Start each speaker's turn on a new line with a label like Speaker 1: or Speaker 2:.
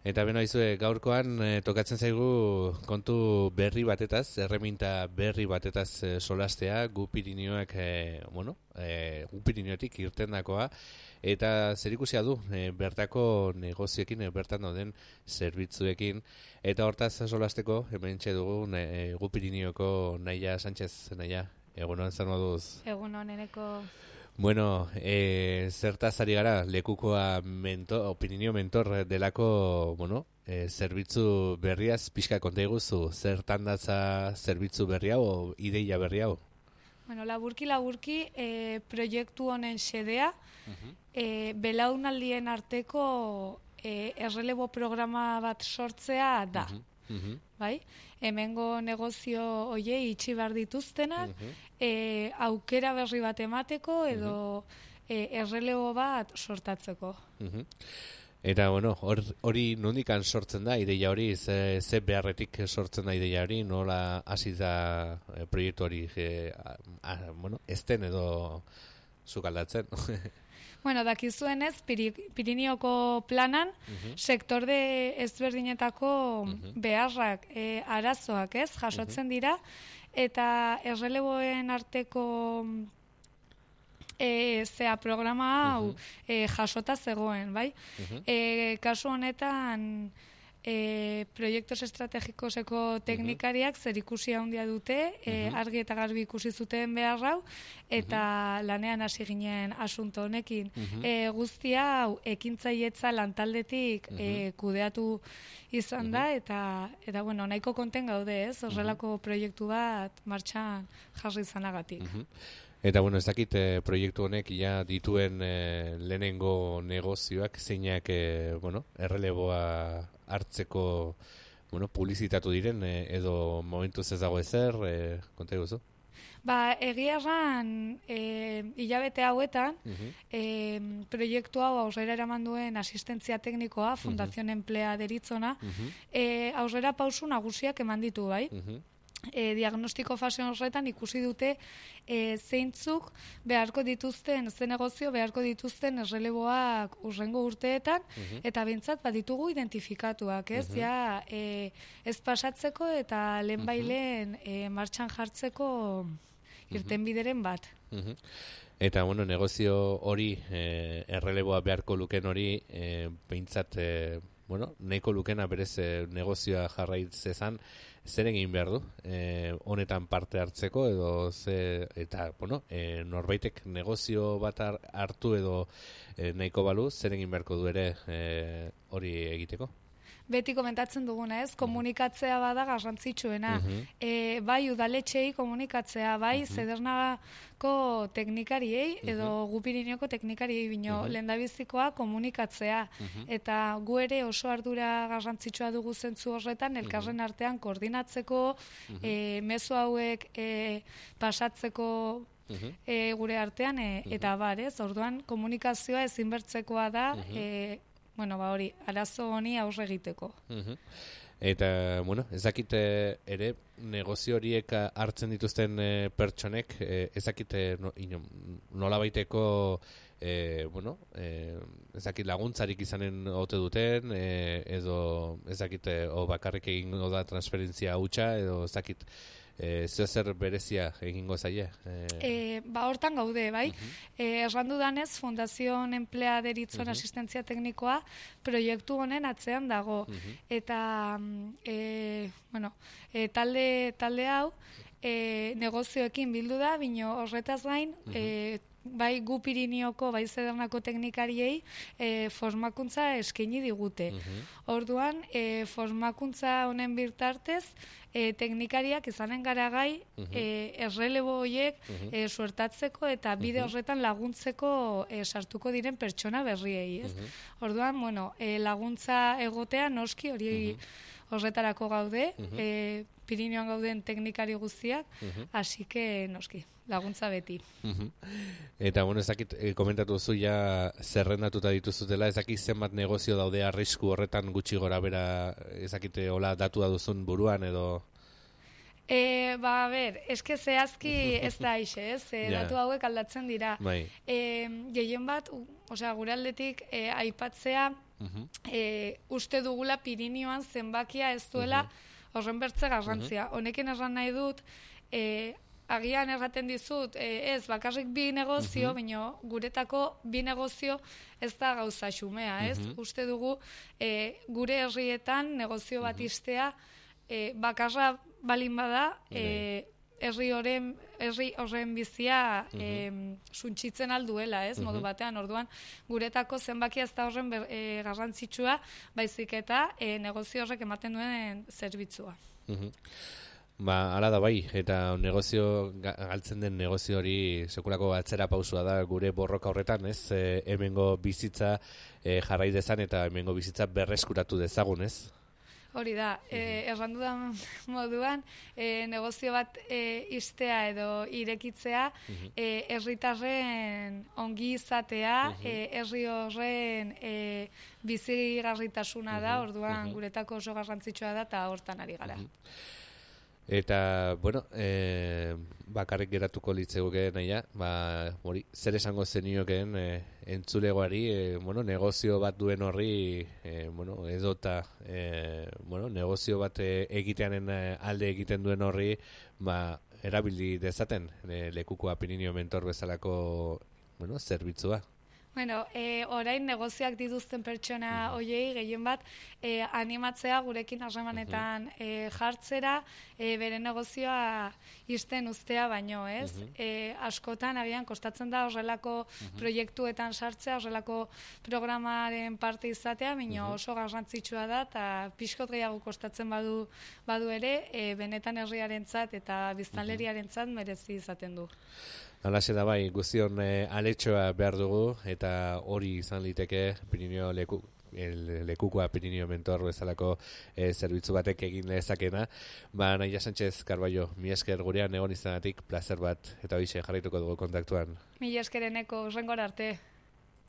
Speaker 1: Eta beno izue, gaurkoan tokatzen zaigu kontu berri batetaz, erreminta berri batetaz solastea, gu Pirinioak, gu Pirinioetik irtendakoa, eta zerikusia du bertako negozioekin, bertan dauden zerbitzuekin, eta hortaz solasteko, hemen dugu gu Pirinioko Naia Sánchez, Naia, egunon zer moduz?
Speaker 2: Egunon, eneko...
Speaker 1: Bueno, zertaz ari gara, lekukoa Pirinio mentor delako, zerbitzu berriaz, pixka konta iguzu, zertan datza zerbitzu berri hau, o ideia berri hau?
Speaker 2: Bueno, laburki, proiektu honen xedea, belaunaldien arteko errelebo programa bat sortzea da. Bai? Hemengo negozio hoiei itxi behar dituztenak, aukera berri bat emateko edo errelebo bat sortatzeko.
Speaker 1: Eta, hori nondikan sortzen da, ideia hori, ze beharretik sortzen da ideia hori, nola hasi da proiektu hori, ezten edo zukaldatzen?
Speaker 2: Bueno, dakizuenez, Pirinioko planan, sektorde ezberdinetako beharrak, arazoak, jasotzen dira, eta erreleboen arteko programa hau jasota zegoen, bai? Kasu honetan, proiektos estrategikoseko teknikariak zerikusi handia dute, argi eta garbi ikusi zuten behar hau, eta lanean hasi ginen asunto honekin. Guztia hau ekintzailetza lantaldetik kudeatu izan da, eta nahiko konten gaude, horrelako proiektu bat martxan jarri izanagatik.
Speaker 1: Eta, ez dakit proiektu honek ja dituen lehenengo negozioak, zeinak, erreleboa hartzeko, publizitatu diren, edo momentuz ez dago ezer, konta eguzu?
Speaker 2: Egia erran, hilabete hauetan, proiektu hau aurrera eraman duen asistentzia teknikoa, Fundación Emplea deritzona, aurrera pausu nagusiak eman ditu, bai? Diagnostiko fase horretan ikusi dute zeintzuk beharko dituzten, ze negozio beharko dituzten erreleboak urrengo urteetan, eta behintzat baditugu identifikatuak, ez pasatzeko eta lehenbailen martxan jartzeko irtenbideren bat.
Speaker 1: Eta, negozio hori, erreleboa beharko luken hori, behintzat, nahiko lukena berez negozioa jarraitzezan, zer egin behar du, honetan parte hartzeko, norbaitek negozio bat hartu edo nahiko balu, zer egin beharko du ere hori egiteko?
Speaker 2: Beti komentatzen duguna, komunikatzea bada garrantzitsuena. Bai udaletxei komunikatzea, bai Zedernako teknikariei edo gu Pirinioko teknikariei bino lehendabizikoa komunikatzea. Eta gu ere oso ardura garrantzitsua dugu zentzu horretan, elkarren artean koordinatzeko, mezu hauek pasatzeko gure artean, eta orduan komunikazioa ezinbertzekoa da, hori, arazo honi aurre egiteko.
Speaker 1: Eta, ez dakite ere, negozio horiek hartzen dituzten pertsonek, ez dakite nola baiteko, ez dakit laguntzarik izanen ote duten, edo ez dakite, bakarrik egingo da transferentzia hutsa, edo ez dakit, zer berezia egingo zaie?
Speaker 2: Hortan gaude, bai? Errandu danez, Fundación Emplea deritzon asistentzia teknikoa proiektu honen atzean dago. Eta, talde hau, negozioekin bildu da, bino horretaz gain, bai gu Pirinioko, bai Zedernako teknikariei formakuntza eskaini digute. Orduan, formakuntza honen bitartez, teknikariak izanen gara gai errelebo horiek suertatzeko eta bide horretan laguntzeko sartuko diren pertsona berriei. Orduan, laguntza egotea noski hori horretarako gaude, Pirinioan gauden teknikari guztiak, hasi que noski, laguntza beti.
Speaker 1: Eta, ez dakit, komentatu zu ja zerrendatuta dituzutela, ez dakit zenbat negozio daude arrisku horretan gutxi gora bera, ez dakit, hola datua duzun buruan edo...
Speaker 2: eske zehazki ez da aixe, datu hauek aldatzen dira. Gehien bat, gure aldetik aipatzea uste dugula Pirinioan zenbakia ez duela horren bertze garrantzia. Honekin erran nahi dut, agian erraten dizut, ez, bakarrik bi negozio, baina guretako bi negozio ez da gauza xumea, ez? Uste dugu, gure herrietan negozio bat istea, bakarra balin bada, herri horren bizia suntsitzen alduela, ez? Modu batean, orduan, guretako zenbakia ez da horren garrantzitsua, baizik eta negozio horrek ematen duen zerbitzua.
Speaker 1: Hala da bai, eta galtzen den negozio hori sekulako atzera pausua da gure borroka horretan, ez? Hemengo bizitza jarrai dezan eta hemengo bizitza berreskuratu dezagun, ez?
Speaker 2: Hori da, errandu da moduan, negozio bat istea edo irekitzea, herritarren ongi izatea, herri horren bizigarritasuna da, orduan guretako oso garrantzitsua da, eta hortan ari gara.
Speaker 1: Eta, bueno, bakarrik geratuko litzeguke nahia, hori, zer esango zeniokeen entzulegoari, negozio bat duen horri, edota, negozio bat egiteanen alde egiten duen horri, erabili dezaten lekuko Pirinio mentor bezalako, zerbitzua.
Speaker 2: Bueno, orain negozioak dituzten pertsona hoiei gehien bat animatzea gurekin harremanetan jartzera, bere negozioa isten uztea baino, ez? Askotan agian kostatzen da horrelako proiektuetan sartzea, horrelako programaren parte izatea, baina oso garrantzitsua da eta pixkot gehiago kostatzen badu ere, benetan herriarentzat eta biztanleriarentzat merezi izaten du.
Speaker 1: Halaxe da bai, guztion aletxoa behar dugu, eta hori izan liteke Pirinio lekukoa Pirinio mentor bezalako zerbitzu batek egin lezakena. Nahia Sánchez Carballo, mi esker gurean egon izanatik, placer bat, eta hoxe jarraituko dugu kontaktuan.
Speaker 2: Mi eskereneko, urrengora arte.